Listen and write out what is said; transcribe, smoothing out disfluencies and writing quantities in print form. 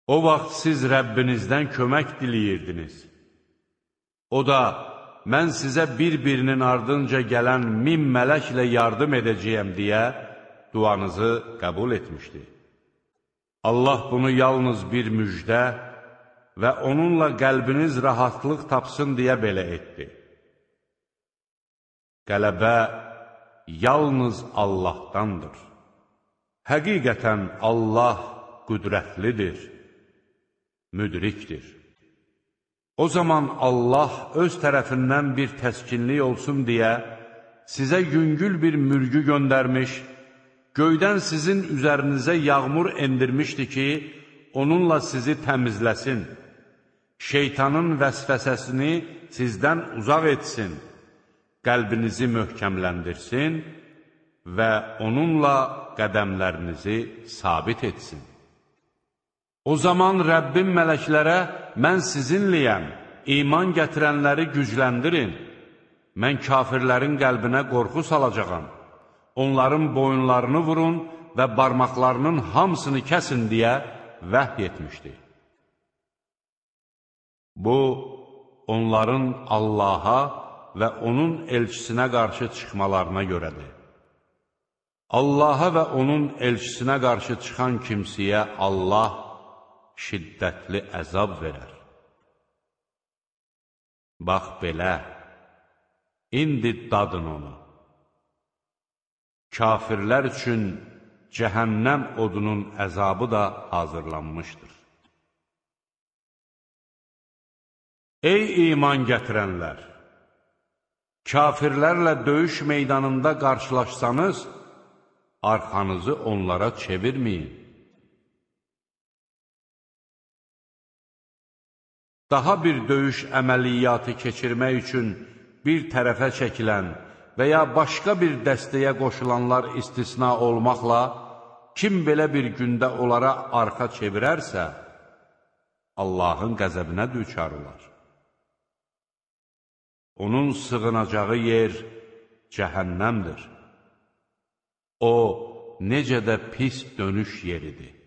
O vaxt siz Rəbbinizdən kömək diləyirdiniz. O da, mən sizə bir-birinin ardınca gələn 1000 mələklə yardım edəcəyəm deyə duanızı qəbul etmişdi. Allah bunu yalnız bir müjdə və onunla qəlbiniz rahatlıq tapsın deyə belə etdi. Qələbə yalnız Allahdandır. Həqiqətən Allah qüdrətlidir, müdrikdir. O zaman Allah öz tərəfindən bir təskinlik olsun deyə sizə yüngül bir mürgü göndərmiş, göydən sizin üzərinizə yağmur endirmişdi ki, onunla sizi təmizləsin, şeytanın vəsvəsəsini sizdən uzaq etsin, qəlbinizi möhkəmləndirsin və onunla qədəmlərinizi sabit etsin. O zaman Rəbbim mələklərə, mən sizinləyəm, iman gətirənləri gücləndirin, mən kafirlərin qəlbinə qorxu salacağam, onların boyunlarını vurun və barmaqlarının hamısını kəsin deyə vəhy etmişdi. Bu, onların Allaha və onun elçisinə qarşı çıxmalarına görədir. Allaha və onun elçisinə qarşı çıxan kimsəyə Allah şiddətli əzab verər. Bax belə, indi dadın onu. Kafirlər üçün cəhənnəm odunun əzabı da hazırlanmışdır. Ey iman gətirənlər! Kafirlərlə döyüş meydanında qarşılaşsanız, arxanızı onlara çevirməyin. Daha bir döyüş əməliyyatı keçirmək üçün bir tərəfə çəkilən və ya başqa bir dəstəyə qoşulanlar istisna olmaqla, kim belə bir gündə onlara arxa çevirərsə, Allahın qəzəbinə düçar olar. Onun sığınacağı yer cəhənnəmdir. O, necə də pis dönüş yeridir.